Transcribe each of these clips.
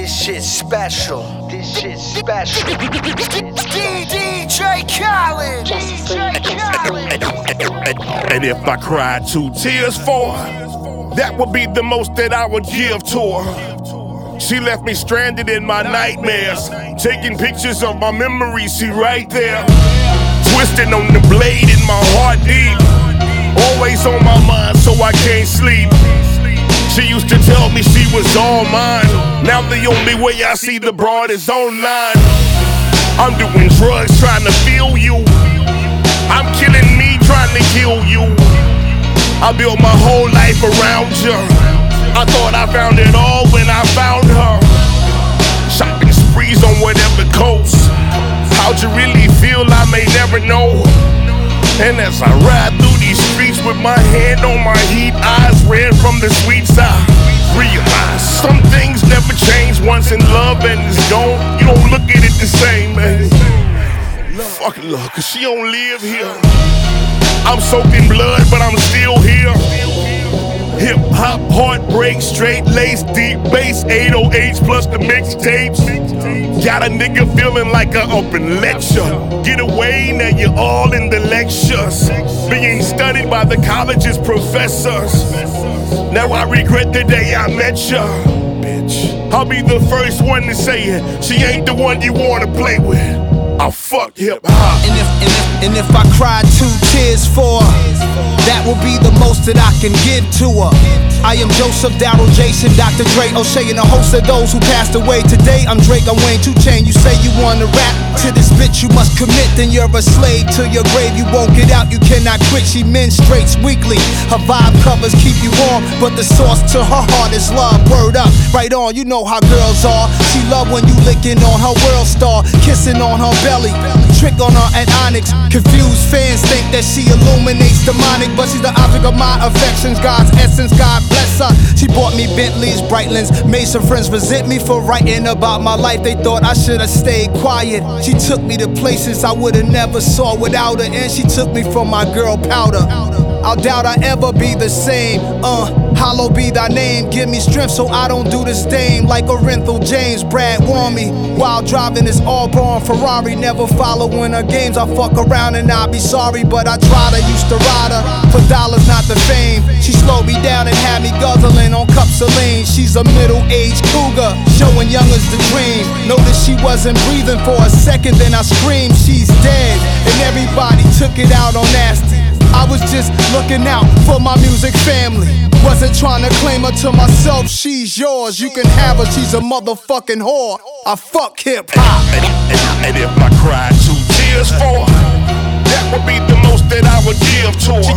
This shit's special. This shit's special. DJ Khaled. And if I cried 2 tears for her, that would be the most that I would give to her. She left me stranded in my nightmares, taking pictures of my memories, see right there. Twisting on the blade in my heart deep, always on my mind so I can't sleep. She used to tell me she was all mine. Now the only way I see the broad is online. I'm doing drugs trying to feel you. I'm killing me trying to kill you. I built my whole life around you. I thought I found it all when I found her. Shopping sprees on whatever coast. How'd you really feel? I may never know. And as I ride through these streets with my hand on my heat, eyes red from the sweet side, realize some things never change. Once in love and it's gone, you don't look at it the same, man. Fuck love, cause she don't live here. I'm soaked in blood, but I'm still here. Hip hop, heartbreak, straight lace, deep bass, 808s plus the mixtapes. Got a nigga feeling like an open lecture. Get away, now you're all in the lectures, being studied by the college's professors. Now I regret the day I met ya, bitch. I'll be the first one to say it. She ain't the one you wanna play with. I fuck hip hop. And if I cried 2 tears for her, that will be the most that I can give to her. I am Joseph, Darryl, Jason, Dr. Dre, O'Shea, and a host of those who passed away. Today I'm Drake, I'm Wayne, 2 Chainz. You say you wanna rap to this bitch, you must commit. Then you're a slave to your grave. You won't get out, you cannot quit. She menstruates weekly. Her vibe covers keep you warm, but the source to her heart is love. Word up, right on. You know how girls are. She love when you licking on her world star, kissing on her belly, trick on her at Onyx. Confused fans think that she illuminates demonic, but she's the object of my affections. God's essence, God bless her. She bought me Bentleys, Breitlands, made some friends resent me for writing about my life. They thought I should have stayed quiet. She took me to places I would have never saw without her, and she took me from my girl Powder. I doubt I ever be the same. Hallowed be thy name. Give me strength so I don't do the same. Like Orenthal James, Brad warned me while driving this all-born Ferrari. Never following her games. I fuck around and I'll be sorry, but I tried her. Used to ride her for dollars, not the fame. She slowed me down and had me guzzling on cups of lean. She's a middle-aged cougar, showing young as the dream. Noticed she wasn't breathing for a second, then I screamed, she's dead. And everybody took it out on Nasty. I was just looking out for my music family. Wasn't trying to claim her to myself. She's yours, you can have her, she's a motherfucking whore. I fuck hip hop. And if I cried 2 tears for her, that would be the most that I would give to her.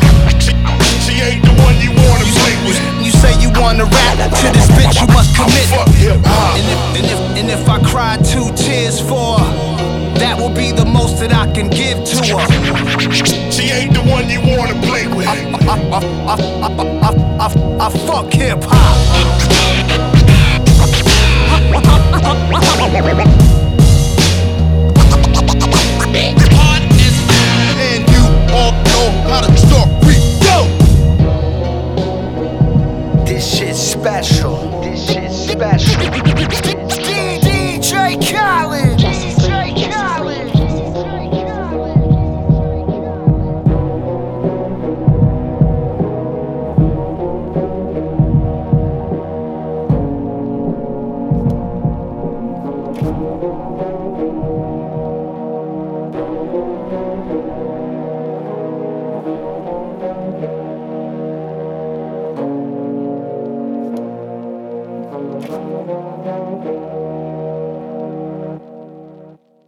She ain't the one you wanna play with. You say you wanna rap to this bitch, you must commit. I fuck hip hop. And if I cried 2 tears for her, that will be the most that I can give to her. She ain't the one you wanna play with. I fuck hip hop. And you all know how to start. We go. This shit's special. This shit's special. DJ Khaled. DJ Khaled.